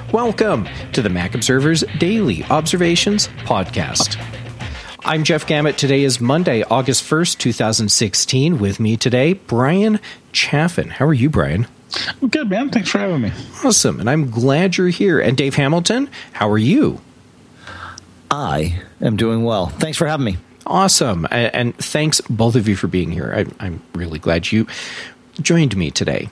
Welcome to the Mac Observer's Daily Observations Podcast. I'm Jeff Gamet. Today is Monday, August 1st, 2016. With me today, Brian Chaffin. How are you, Brian? I'm good, man. Thanks for having me. Awesome, and I'm glad you're here. And Dave Hamilton, how are you? I am doing well. Thanks for having me. Awesome, and thanks both of you for being here. I'm really glad you joined me today.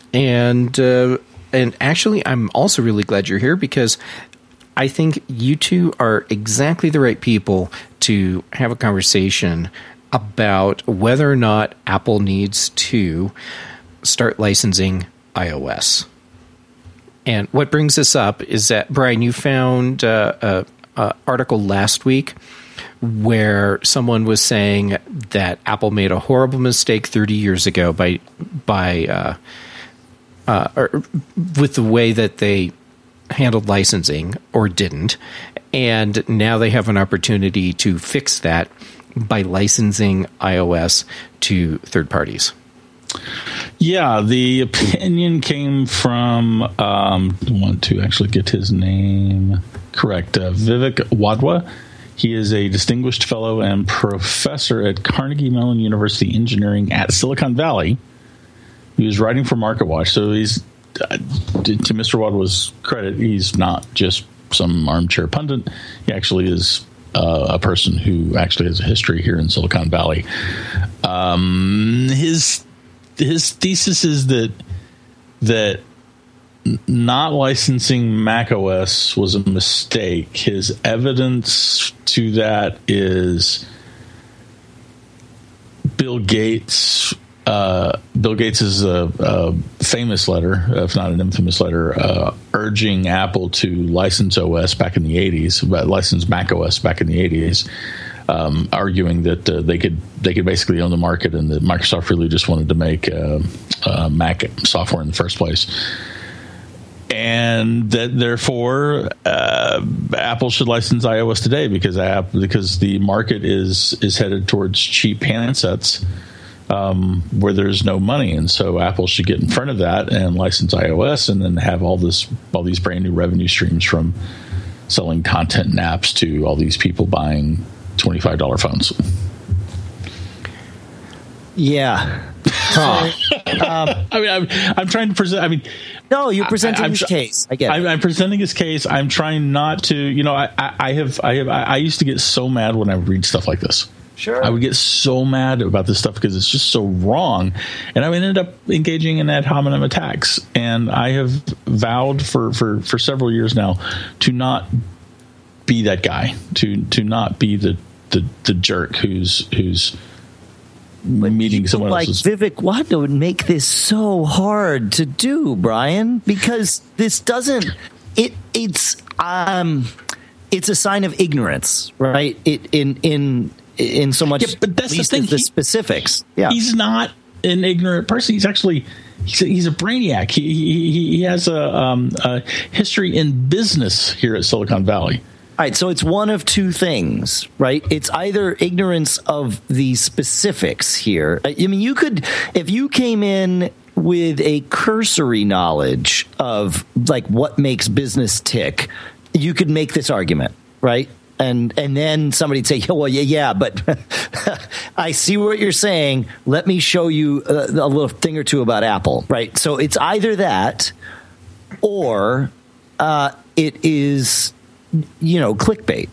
And actually, I'm also really glad you're here because I think you two are exactly the right people to have a conversation about whether or not Apple needs to start licensing iOS. And what brings this up is that, Brian, you found an article last week where someone was saying that Apple made a horrible mistake 30 years ago with the way that they handled licensing, or didn't, and now they have an opportunity to fix that by licensing iOS to third parties. Yeah, the opinion came from, I want to actually get his name correct, Vivek Wadhwa. He is a distinguished fellow and professor at Carnegie Mellon University Engineering at Silicon Valley. He was writing for MarketWatch, so he's, to Mr. Wadhwa's credit, he's not just some armchair pundit. He actually is a person who actually has a history here in Silicon Valley. His thesis is that not licensing macOS was a mistake. His evidence to that is Bill Gates' a famous letter, if not an infamous letter, urging Apple to license OS back in the 80s, license macOS back in the 80s, arguing that they could basically own the market and that Microsoft really just wanted to make Mac software in the first place. And that therefore Apple should license iOS today because the market is headed towards cheap handsets where there's no money, and so Apple should get in front of that and license iOS, and then have all these brand new revenue streams from selling content and apps to all these people buying $25 phones. Yeah. I'm trying to present. No, you're presenting his case. I get it. I'm presenting his case. I'm trying not to. I used to get so mad when I would read stuff like this. Sure. I would get so mad about this stuff because it's just so wrong, and I would end up engaging in ad hominem attacks. And I have vowed for several years now to not be that guy, to not be the jerk who's meeting someone else's. Like Vivek Wadhwa would make this so hard to do, Brian, because this doesn't. It's a sign of ignorance, right? In so much, yeah, but that's the thing. The specifics. Yeah, he's not an ignorant person. He's actually he's a brainiac. He has a history in business here at Silicon Valley. All right, so it's one of two things, right? It's either ignorance of the specifics here. I mean, you could, if you came in with a cursory knowledge of like what makes business tick, you could make this argument, right? And then somebody'd say, well, yeah, but I see what you're saying. Let me show you a little thing or two about Apple, right? So it's either that or it is, clickbait.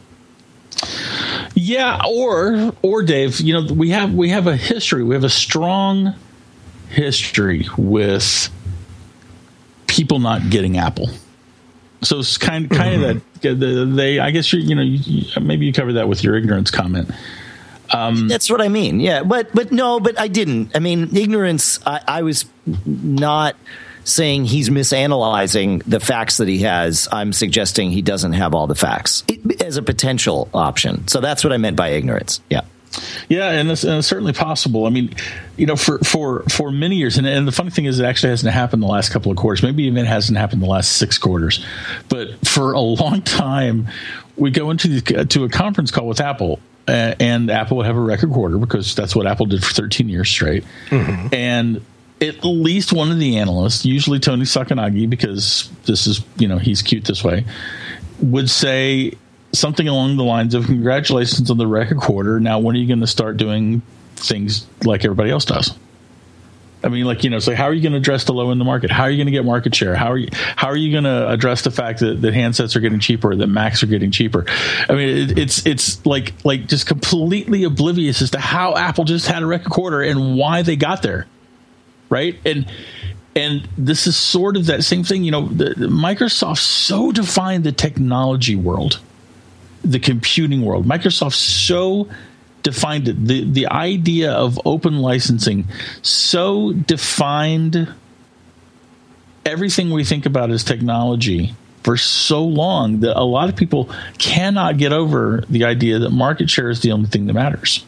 Yeah, or Dave, we have a history. We have a strong history with people not getting Apple. So it's kind of that I guess maybe you covered that with your ignorance comment. That's what I mean. Yeah, but I didn't. I mean, ignorance. I was not saying he's misanalyzing the facts that he has. I'm suggesting he doesn't have all the facts as a potential option. So that's what I meant by ignorance. Yeah. Yeah, and it's certainly possible. I mean, for many years, and the funny thing is, it actually hasn't happened the last couple of quarters. Maybe even it hasn't happened the last 6 quarters. But for a long time, we go to a conference call with Apple, and Apple would have a record quarter because that's what Apple did for 13 years straight. Mm-hmm. And at least one of the analysts, usually Tony Sacconaghi, because this is, he's cute this way, would say something along the lines of, congratulations on the record quarter. Now, when are you going to start doing things like everybody else does? I mean, it's like, how are you going to address the low in the market? How are you going to get market share? How are you going to address the fact that handsets are getting cheaper, that Macs are getting cheaper? I mean, it's like just completely oblivious as to how Apple just had a record quarter and why they got there, right? And this is sort of that same thing. Microsoft so defined the technology world, the computing world. Microsoft so defined it. The idea of open licensing so defined everything we think about as technology for so long that a lot of people cannot get over the idea that market share is the only thing that matters.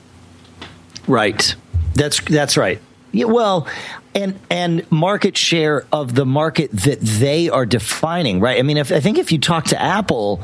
Right. That's right. Yeah, well, and market share of the market that they are defining, right? I mean, I think if you talk to Apple,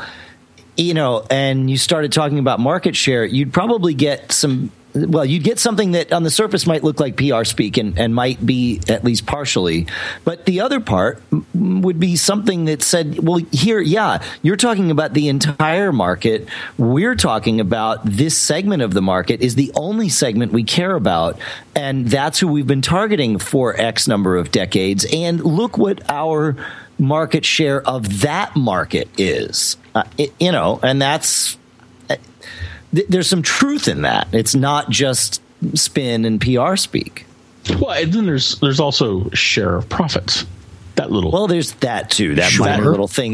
and you started talking about market share, you'd probably get you'd get something that on the surface might look like PR speak and might be at least partially. But the other part would be something that said, well, here, yeah, you're talking about the entire market. We're talking about this segment of the market is the only segment we care about. And that's who we've been targeting for X number of decades. And look what our market share of that market is, and that's there's some truth in that. It's not just spin and PR speak. Well, and then there's also share of profits. There's that too. That minor little thing.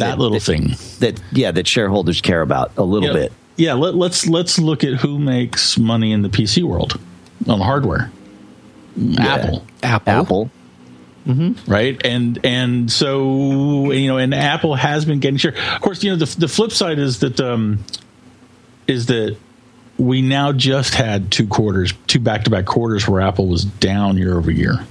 That shareholders care about a little bit. Yeah, let's look at who makes money in the PC world on hardware. Yeah. Apple. Mm-hmm. Right. And so, and Apple has been getting share. Of course, the flip side is that we now just had two back-to-back quarters where Apple was down year over year.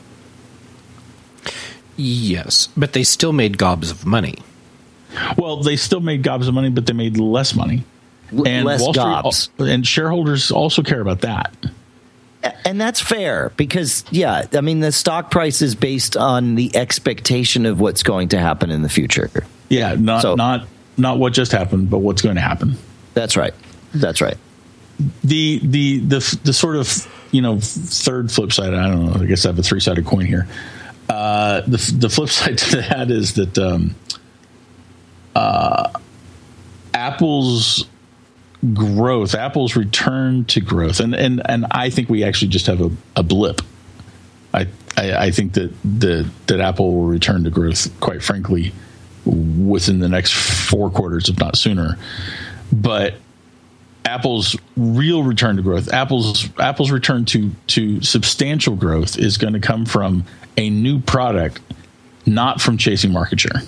Yes, but they still made gobs of money. Well, they still made gobs of money, but they made less money. And less Wall Street, gobs. And shareholders also care about that. And that's fair because, the stock price is based on the expectation of what's going to happen in the future. Yeah, not what just happened, but what's going to happen. That's right. The sort of third flip side. I don't know. I guess I have a three-sided coin here. The flip side to that is that Apple's growth, Apple's return to growth, and I think we actually just have a blip. I think that Apple will return to growth, quite frankly, within the next 4 quarters, if not sooner. But Apple's real return to growth, Apple's return to substantial growth is going to come from a new product, not from chasing market share.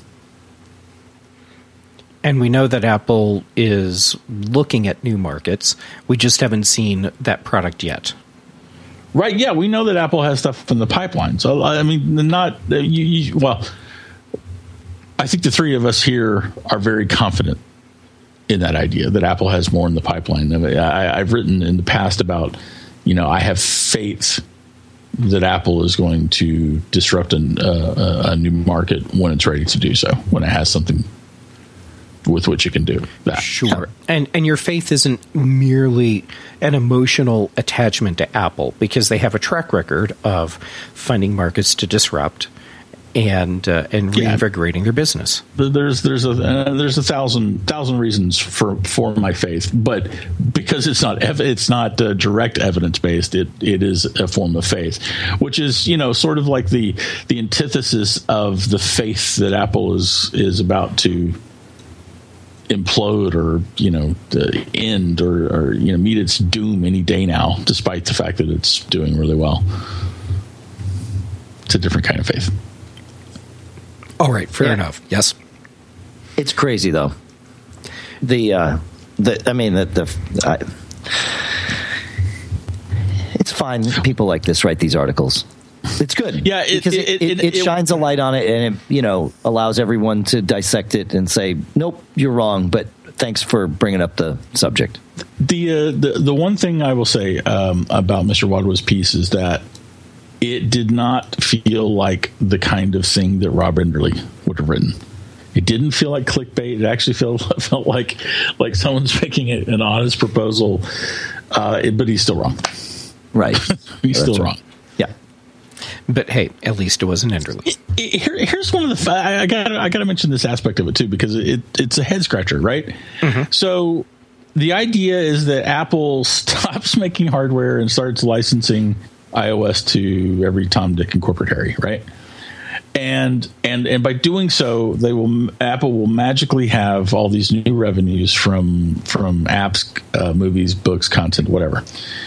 And we know that Apple is looking at new markets. We just haven't seen that product yet. Right, yeah, we know that Apple has stuff in the pipeline. So, I mean, well, I think the three of us here are very confident in that idea that Apple has more in the pipeline. I've written in the past about, I have faith that Apple is going to disrupt a new market when it's ready to do so, when it has something with which you can do that. Sure. And your faith isn't merely an emotional attachment to Apple, because they have a track record of finding markets to disrupt and reinvigorating their business. There's a thousand reasons for my faith, but because it's not direct evidence based, it is a form of faith, which is sort of like the antithesis of the faith that Apple is about to implode or end or meet its doom any day now, despite the fact that it's doing really well. It's a different kind of faith. All right, fair enough. Yes, it's crazy though. It's fine. People like this write these articles. It's good. Yeah, because it shines a light on it, and it allows everyone to dissect it and say, "Nope, you're wrong." But thanks for bringing up the subject. The one thing I will say about Mr. Wadhwa's piece is that it did not feel like the kind of thing that Rob Enderle would have written. It didn't feel like clickbait. It actually felt like someone's making an honest proposal, but he's still wrong. Right. He's still wrong. Yeah. But hey, at least it wasn't Enderle. Here's one of the I gotta mention this aspect of it too, because it's a head scratcher, right? Mm-hmm. So the idea is that Apple stops making hardware and starts licensing iOS to every Tom, Dick, and corporate Harry, right? And by doing so, Apple will magically have all these new revenues from apps, movies, books, content, whatever.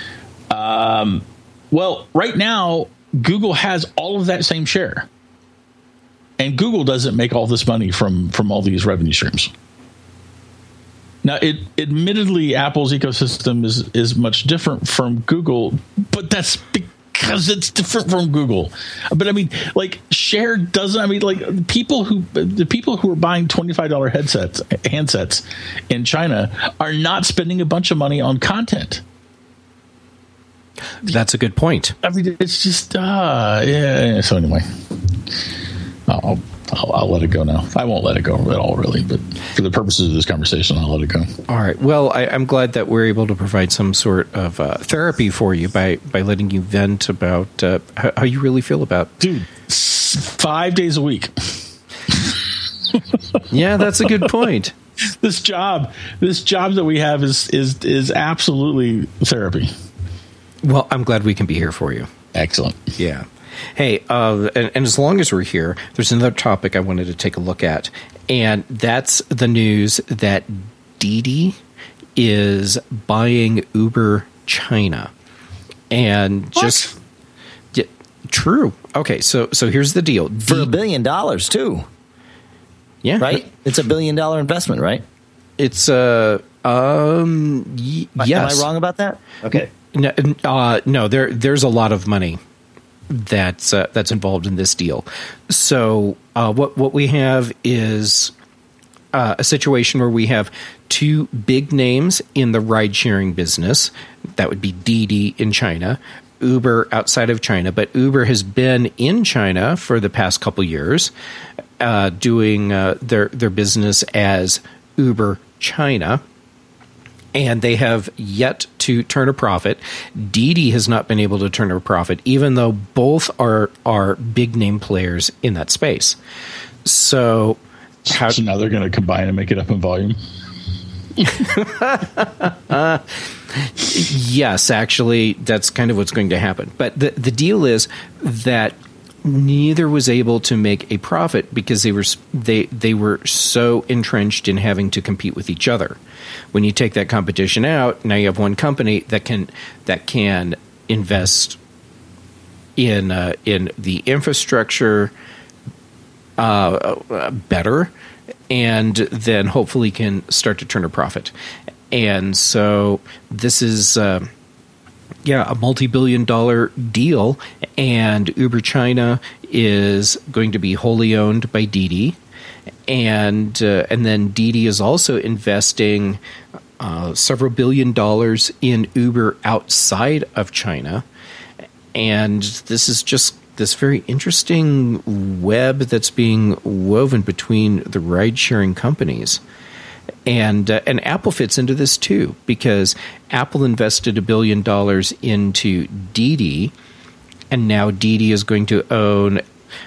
Well, right now, Google has all of that same share, and Google doesn't make all this money from all these revenue streams. Now, admittedly, Apple's ecosystem is much different from Google, but that's because it's different from Google. But I mean, like, share doesn't. I mean, like, the people who are buying $25 handsets in China are not spending a bunch of money on content. That's a good point. I mean, it's just yeah. So anyway, I'll let it go now. I won't let it go at all, really. But for the purposes of this conversation, I'll let it go. All right. Well, I'm glad that we're able to provide some sort of therapy for you by letting you vent about how you really feel about. Dude, 5 days a week. Yeah, that's a good point. This job that we have is absolutely therapy. Well, I'm glad we can be here for you. Excellent. Yeah. Hey, and as long as we're here, there's another topic I wanted to take a look at, and that's the news that Didi is buying Uber China. And what? Just yeah, true. Okay, so here's the deal. For $1 billion too. Yeah. Right? It's $1 billion investment, right? It's yes. Am I wrong about that? Okay. No, there's a lot of money that's involved in this deal. So what we have is a situation where we have two big names in the ride-sharing business. That would be Didi in China, Uber outside of China. But Uber has been in China for the past couple years, doing their business as Uber China. And they have yet to turn a profit. Didi has not been able to turn a profit, even though both are big name players in that space. So now they're going to combine and make it up in volume? Yes, actually, that's kind of what's going to happen. But the deal is that neither was able to make a profit because they were so entrenched in having to compete with each other. When you take that competition out, now you have one company that can invest in the infrastructure better, and then hopefully can start to turn a profit. And so this is a multi-billion-dollar deal, and Uber China is going to be wholly owned by Didi, and then Didi is also investing several $billion in Uber outside of China, and this is just this very interesting web that's being woven between the ride-sharing companies. And Apple fits into this too, because Apple invested $1 billion into Didi, and now Didi is going to own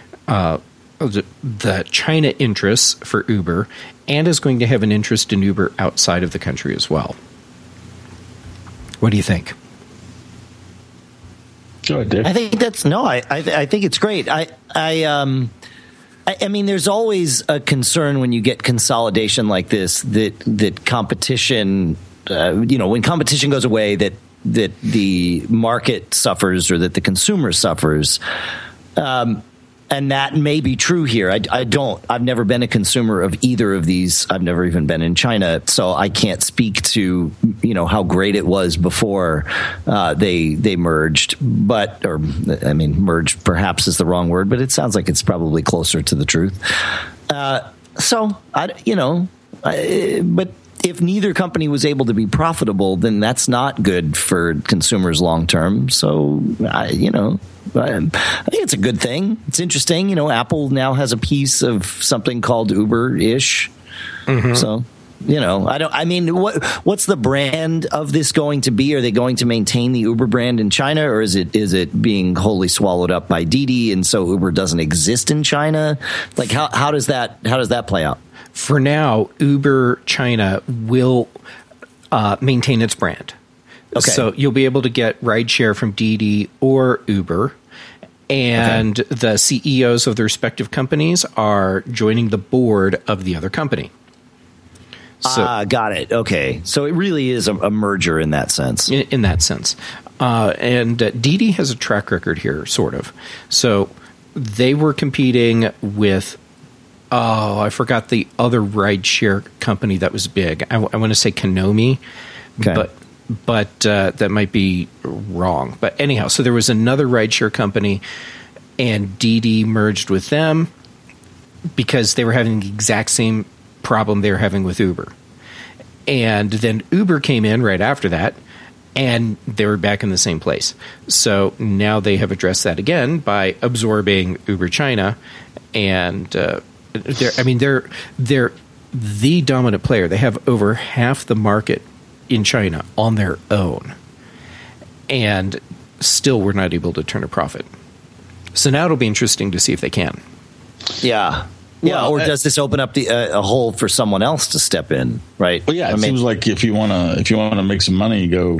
the China interests for Uber, and is going to have an interest in Uber outside of the country as well. What do you think? Go ahead, Dave. I think I think it's great. I mean, there's always a concern when you get consolidation like this that competition, when competition goes away, that the market suffers or that the consumer suffers. And that may be true here. I've never been a consumer of either of these. I've never even been in China, so I can't speak to, how great it was before they merged. Merged perhaps is the wrong word, but it sounds like it's probably closer to the truth. But if neither company was able to be profitable, then that's not good for consumers long term. So, I think it's a good thing. It's interesting. Apple now has a piece of something called Uber-ish. Mm-hmm. So, what's the brand of this going to be? Are they going to maintain the Uber brand in China, or is it being wholly swallowed up by Didi, and so Uber doesn't exist in China? Like, how does that play out? For now, Uber China will maintain its brand. Okay. So you'll be able to get rideshare from Didi or Uber, and the CEOs of the respective companies are joining the board of the other company. So, got it. Okay. So it really is a merger in that sense. In that sense. And Didi has a track record here, sort of. So they were competing with, I forgot the other rideshare company that was big. I want to say Konomi, but that might be wrong. But anyhow, so there was another rideshare company, and Didi merged with them because they were having the exact same problem they were having with Uber. And then Uber came in right after that, and they were back in the same place. So now they have addressed that again by absorbing Uber China, and they're the dominant player. They have over half the market in China on their own, and still we're not able to turn a profit. So now it'll be interesting to see if they can. Yeah. Yeah, or does this open up a hole for someone else to step in? Right. Well, yeah, it seems like if you want to make some money, go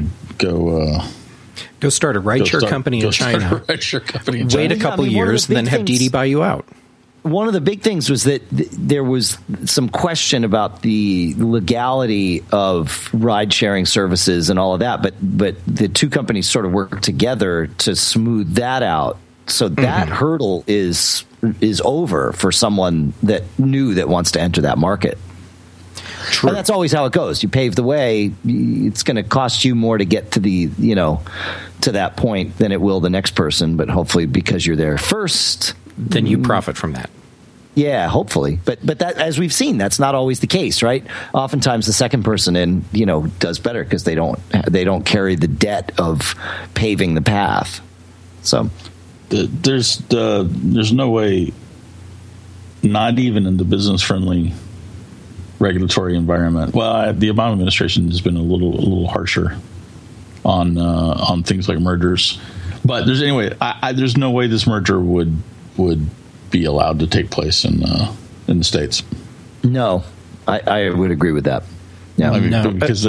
start a rideshare company in China. Wait a couple years, and then have Didi buy you out. One of the big things was that there was some question about the legality of ride-sharing services and all of that, but the two companies sort of worked together to smooth that out. So that hurdle is over for someone that wants to enter that market. True. And that's always how it goes. You pave the way. It's going to cost you more to get to to that point than it will the next person. But hopefully, because you're there first, then you profit from that. Yeah, hopefully. But that, as we've seen, that's not always the case, right? Oftentimes, the second person in does better because they don't carry the debt of paving the path. So. There's no way, not even in the business-friendly regulatory environment. Well, the Obama administration has been a little harsher on things like mergers, but there's no way this merger would be allowed to take place in the States. No, I would agree with that. Yeah, because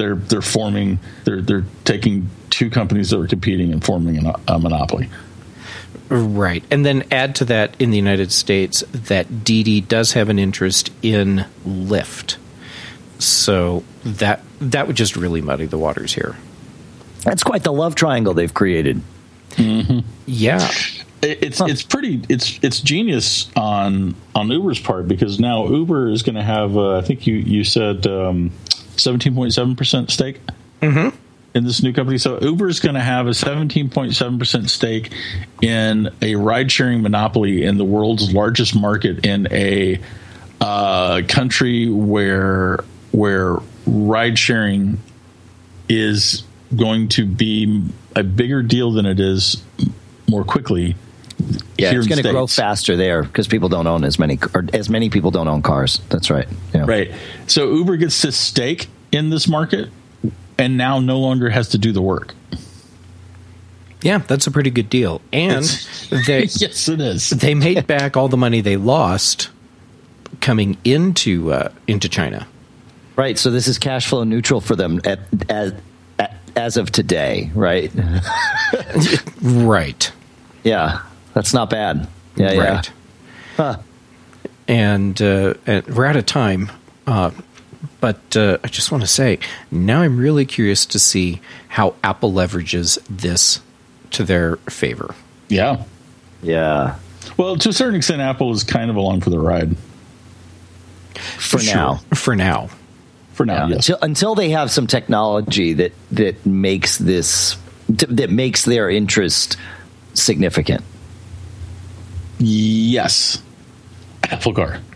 they're taking two companies that were competing and forming a monopoly. Right. And then add to that in the United States that Didi does have an interest in Lyft. So that would just really muddy the waters here. That's quite the love triangle they've created. Mm-hmm. Yeah. It's genius on Uber's part, because now Uber is going to have, I think you said 17.7% stake. Mm-hmm. In this new company. So Uber is going to have a 17.7% stake in a ride-sharing monopoly in the world's largest market, in a country where ride-sharing is going to be a bigger deal than it is more quickly. Yeah, it's going to grow faster there because people don't own as many people don't own cars. That's right. Yeah. Right. So Uber gets this stake in this market, and now no longer has to do the work. Yeah, that's a pretty good deal. And yes, it is. They made back all the money they lost coming into China. Right. So this is cash flow neutral for them as of today, right? Right. Yeah, that's not bad. Yeah, right. Yeah. Huh. And we're out of time. But I just want to say, now I'm really curious to see how Apple leverages this to their favor. Yeah. Yeah. Well, to a certain extent, Apple is kind of along for the ride. For now. Yeah. Yes. Until they have some technology that makes their interest significant. Yes. Apple Car.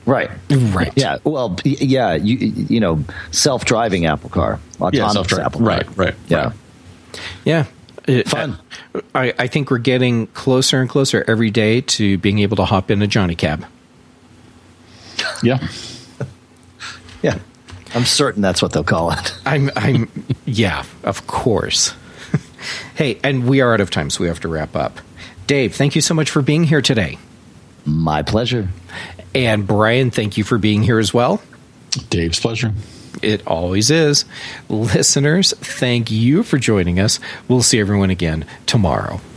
Right. Yeah. Well, yeah. You know, self-driving Apple Car, autonomous Apple Car. Right. Yeah. Yeah. Fun. I think we're getting closer and closer every day to being able to hop in a Johnny Cab. Yeah. Yeah. I'm certain that's what they'll call it. Yeah, of course. Hey, and we are out of time, so we have to wrap up. Dave, thank you so much for being here today. My pleasure. And Brian, thank you for being here as well. Dave's pleasure. It always is. Listeners, thank you for joining us. We'll see everyone again tomorrow.